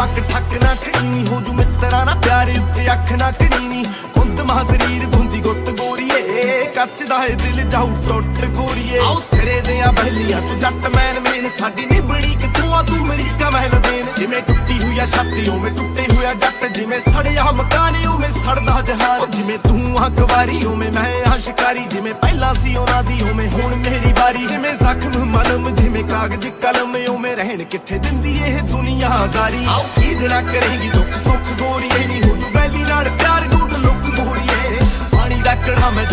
ਪੱਕ ਠੱਕ ਨਾ ਕਰੀਨੀ ਹੋ ਜੂ ਮਿੱਤਰਾਂ ਨਾ ਪਿਆਰੇ ਉੱਤੇ ਅੱਖ ਨਾ ਕਰੀਨੀ ਕੁੰਦ ਮਾ ਸਰੀਰ ਧੁੰਦੀ ਗੁੱਤ ਗੋਰੀਏ ਕੱਚ ਦਾ ਏ ਦਿਲ ਜਾਊ ਟੁੱਟ ਗੋਰੀਏ ਆਉ ਸਿਰੇ ਦੇ ਆ ਬਹਿਲੀਆਂ ਚ ਜੱਟ ਮੈਨ ਮੇਨ ਸਾਡੀ ਨਹੀਂ ਬਣੀ ਕਿਥੋਂ ਆ ਤੂੰ ਮੇਰੀ ਕਮਹਿਲ ਦੇਨ ਜਿਵੇਂ ਟੁੱਟੀ ਹੋਈ ਆ ਛਾਤੀ ਉਵੇਂ ਟੁੱਟੇ ਹੋਇਆ ਜੱਟ ਜਿਵੇਂ ਸੜਿਆ ਮਕਾਨ ਉਵੇਂ ਸੜਦਾ ਜਹਾਨ ਜਿਵੇਂ ਤੂੰ ਆ ਕੁਵਾਰੀ ਉਵੇਂ ਮੈਂ ਆ ਸ਼ਿਕਾਰੀ ਜਿਵੇਂ ਪਹਿਲਾਂ ਸੀ ਉਹਨਾਂ ਦੀ ਉਵੇਂ ਹੁਣ ਮੇਰੀ ਵਾਰੀ ਜਿਵੇਂ ਜ਼ਖਮ ਮਲਮ ਜਿਵੇਂ ਕਾਗਜ਼ ਕਲਮ ਉਵੇਂ ਰਹਿਣ ਕਿੱਥੇ ਦਿੰਦੀ ਇਹ ਦੁਨੀਆਦਾਰੀ ਆਉ ਕੀ ਦਿਨਾ ਕਰੇਗੀ ਦੁੱਖ ਸੁੱਖ ਗੋਰੀਏ ਨਹੀਂ ਹੋ ਜੂ ਬੈਲੀ ਨਾਲ ਪਿਆਰ ਨੂੰ ਲੁੱਕ ਗੋਰੀਏ ਪਾਣੀ ਦਾ ਕੜਾ ਮੈਂ